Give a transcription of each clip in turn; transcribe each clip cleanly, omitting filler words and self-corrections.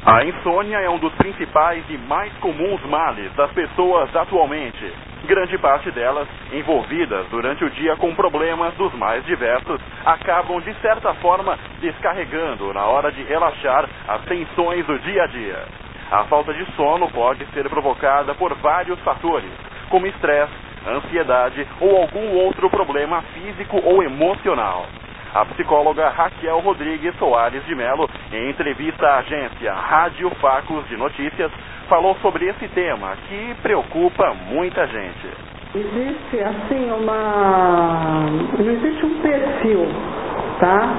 A insônia é um dos principais e mais comuns males das pessoas atualmente. Grande parte delas, envolvidas durante o dia com problemas dos mais diversos, acabam de certa forma descarregando na hora de relaxar as tensões do dia a dia. A falta de sono pode ser provocada por vários fatores, como estresse, ansiedade ou algum outro problema físico ou emocional. A psicóloga Raquel Rodrigues Soares de Mello, em entrevista à agência Rádio Facos de Notícias, falou sobre esse tema que preocupa muita gente. Existe assim não existe um perfil, tá,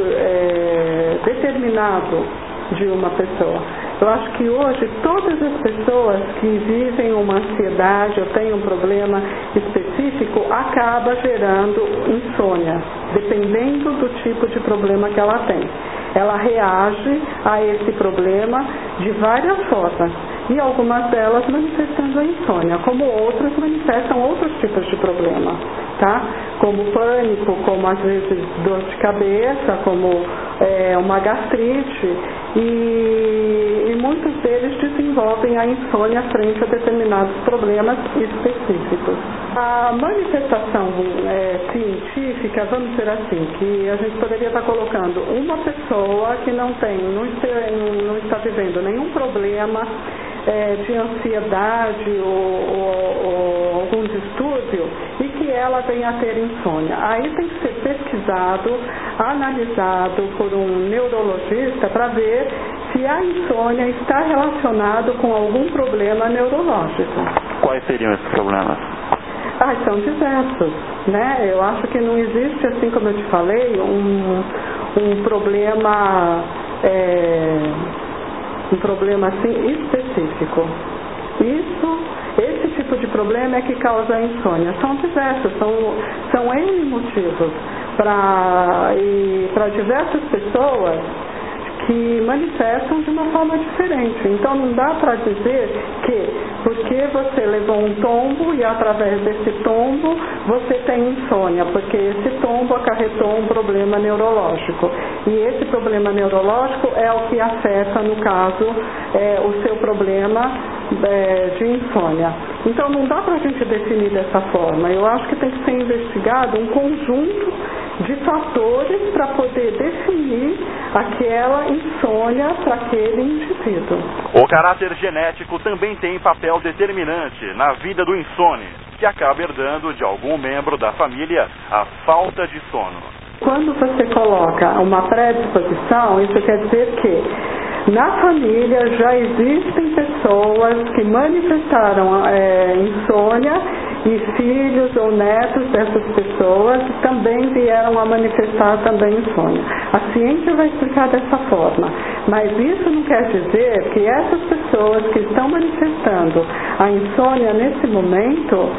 determinado de uma pessoa. Eu acho que hoje todas as pessoas que vivem uma ansiedade ou têm um problema específico acaba gerando insônia, dependendo do tipo de problema que ela tem. Ela reage a esse problema de várias formas, e algumas delas manifestando a insônia, como outras manifestam outros tipos de problema, tá? Como pânico, como às vezes dor de cabeça, como uma gastrite, e muitos deles desenvolvem a insônia frente a determinados problemas específicos. A manifestação científica, vamos dizer assim, que a gente poderia estar colocando uma pessoa que não está vivendo nenhum problema de ansiedade ou algum distúrbio e que ela venha a ter insônia. Aí tem que ser pesquisado, analisado por um neurologista para ver se a insônia está relacionada com algum problema neurológico. Quais seriam esses problemas? São diversos, né? Eu acho que não existe, assim como eu te falei, um problema assim específico. Esse tipo de problema é que causa a insônia. São diversos, são N motivos para diversas pessoas que manifestam de uma forma diferente. Então não dá para dizer que porque você levou um tombo e através desse tombo você tem insônia, porque esse tombo acarretou um problema neurológico. E esse problema neurológico é o que afeta, no caso, o seu problema de insônia. Então não dá para a gente definir dessa forma. Eu acho que tem que ser investigado um conjunto de fatores para poder definir aquela insônia para aquele indivíduo. O caráter genético também tem papel determinante na vida do insônia, que acaba herdando de algum membro da família a falta de sono. Quando você coloca uma predisposição, isso quer dizer que na família já existem pessoas que manifestaram insônia e filhos ou netos dessas pessoas também vieram a manifestar também insônia. A ciência vai explicar dessa forma, mas isso não quer dizer que essas pessoas que estão manifestando a insônia nesse momento,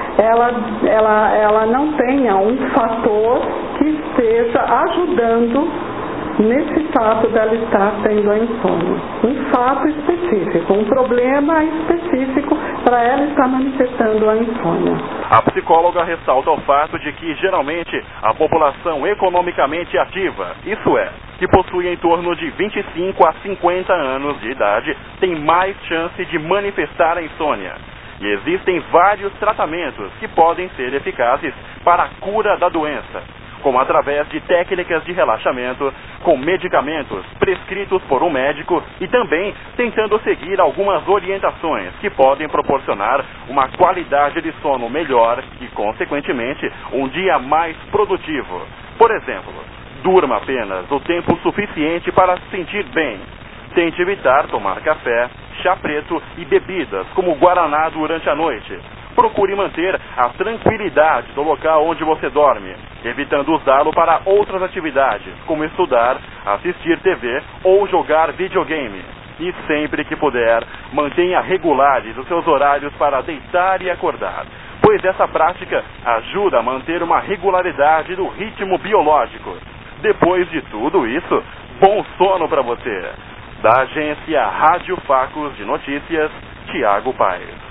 ela não tenha um fator que esteja ajudando nesse fato dela estar tendo a insônia. Um fato específico, um problema específico para ela estar manifestando a insônia. A psicóloga ressalta o fato de que, geralmente, a população economicamente ativa, isso é, que possui em torno de 25 a 50 anos de idade, tem mais chance de manifestar a insônia. E existem vários tratamentos que podem ser eficazes para a cura da doença, como através de técnicas de relaxamento, com medicamentos prescritos por um médico e também tentando seguir algumas orientações que podem proporcionar uma qualidade de sono melhor e, consequentemente, um dia mais produtivo. Por exemplo, durma apenas o tempo suficiente para se sentir bem. Tente evitar tomar café, chá preto e bebidas como guaraná durante a noite. Procure manter a tranquilidade do local onde você dorme, evitando usá-lo para outras atividades, como estudar, assistir TV ou jogar videogame. E sempre que puder, mantenha regulares os seus horários para deitar e acordar, pois essa prática ajuda a manter uma regularidade do ritmo biológico. Depois de tudo isso, bom sono para você! Da agência Rádio Facos de Notícias, Tiago Paes.